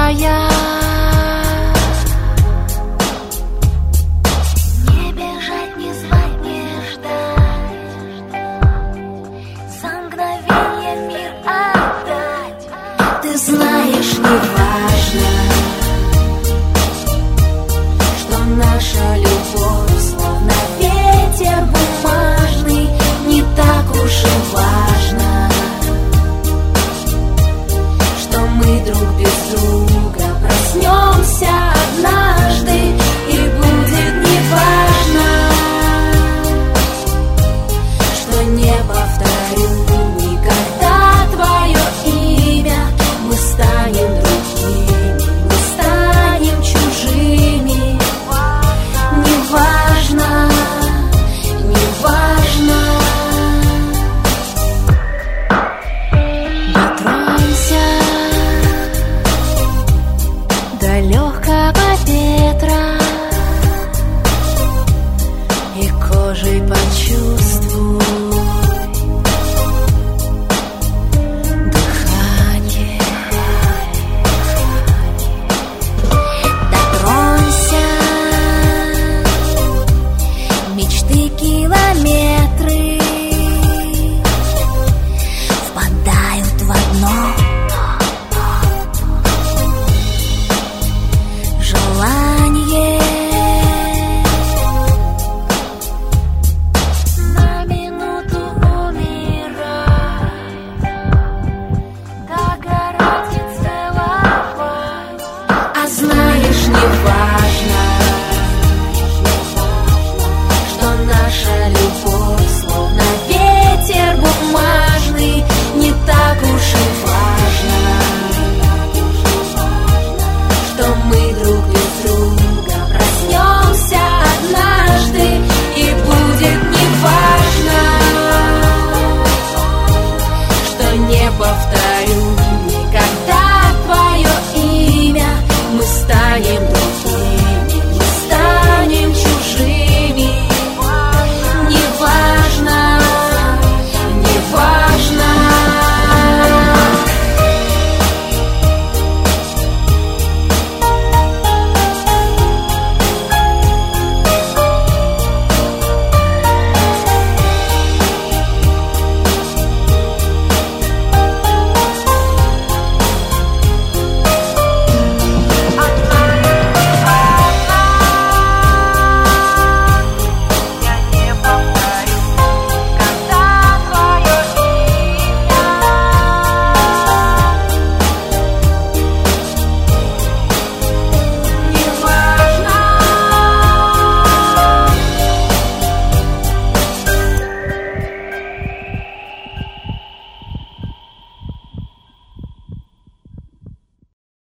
твоя. Не бежать, не звать, не ждать, за мгновенье мир отдать. Ты знаешь, не важно, что наша любовь словно ветер бумажный. Не так уж и важно, что мы друг без друга проснемся однажды, и будет неважно, что не повторю никогда твое имя. Мы станем другими, мы станем чужими. Неважно, неважно. Дотронься до легкого